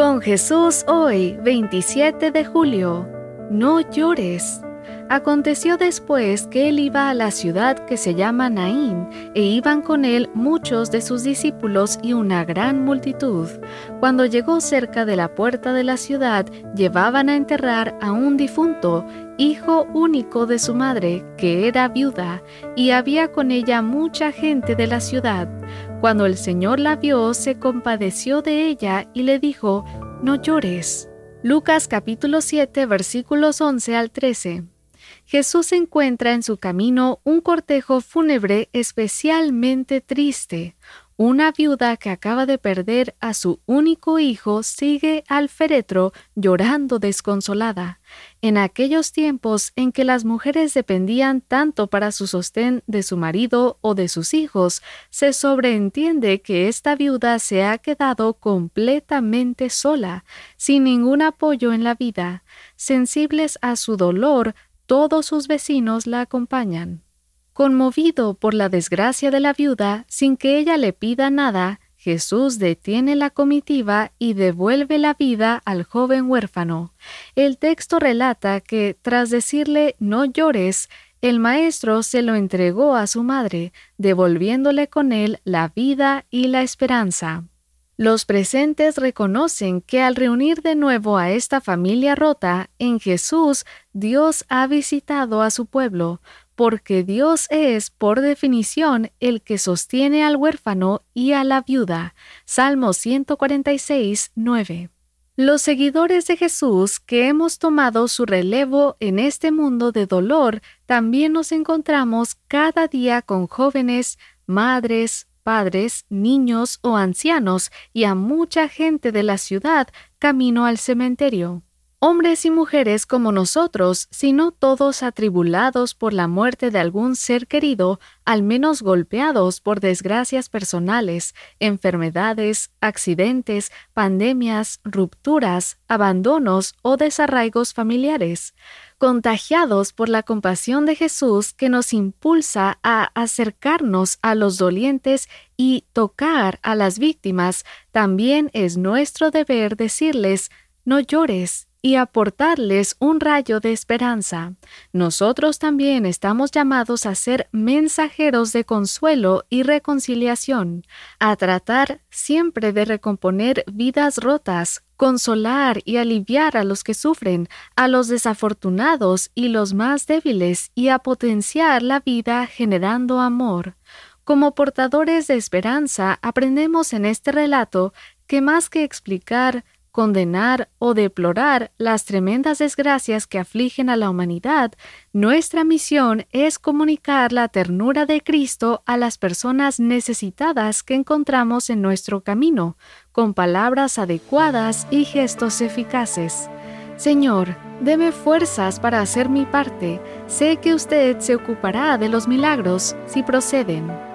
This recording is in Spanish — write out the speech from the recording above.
Con Jesús hoy, 27 de julio. No llores. Aconteció después que él iba a la ciudad que se llama Naín, e iban con él muchos de sus discípulos y una gran multitud. Cuando llegó cerca de la puerta de la ciudad, llevaban a enterrar a un difunto, hijo único de su madre, que era viuda, y había con ella mucha gente de la ciudad. Cuando el Señor la vio, se compadeció de ella y le dijo: «No llores». Lucas capítulo 7, versículos 11 al 13. Jesús encuentra en su camino un cortejo fúnebre especialmente triste. Una viuda que acaba de perder a su único hijo sigue al féretro llorando desconsolada. En aquellos tiempos en que las mujeres dependían tanto para su sostén de su marido o de sus hijos, se sobreentiende que esta viuda se ha quedado completamente sola, sin ningún apoyo en la vida. Sensibles a su dolor, todos sus vecinos la acompañan. Conmovido por la desgracia de la viuda, sin que ella le pida nada, Jesús detiene la comitiva y devuelve la vida al joven huérfano. El texto relata que, tras decirle «no llores», el maestro se lo entregó a su madre, devolviéndole con él la vida y la esperanza. Los presentes reconocen que al reunir de nuevo a esta familia rota, en Jesús, Dios ha visitado a su pueblo, porque Dios es, por definición, el que sostiene al huérfano y a la viuda. Salmo 146, 9. Los seguidores de Jesús, que hemos tomado su relevo en este mundo de dolor, también nos encontramos cada día con jóvenes, madres, padres, niños o ancianos y a mucha gente de la ciudad camino al cementerio. Hombres y mujeres como nosotros, si no todos atribulados por la muerte de algún ser querido, al menos golpeados por desgracias personales, enfermedades, accidentes, pandemias, rupturas, abandonos o desarraigos familiares. Contagiados por la compasión de Jesús que nos impulsa a acercarnos a los dolientes y tocar a las víctimas, también es nuestro deber decirles: «No llores», y aportarles un rayo de esperanza. Nosotros también estamos llamados a ser mensajeros de consuelo y reconciliación, a tratar siempre de recomponer vidas rotas, consolar y aliviar a los que sufren, a los desafortunados y los más débiles, y a potenciar la vida generando amor. Como portadores de esperanza, aprendemos en este relato que más que explicar, condenar o deplorar las tremendas desgracias que afligen a la humanidad, nuestra misión es comunicar la ternura de Cristo a las personas necesitadas que encontramos en nuestro camino, con palabras adecuadas y gestos eficaces. Señor, deme fuerzas para hacer mi parte. Sé que usted se ocupará de los milagros si proceden.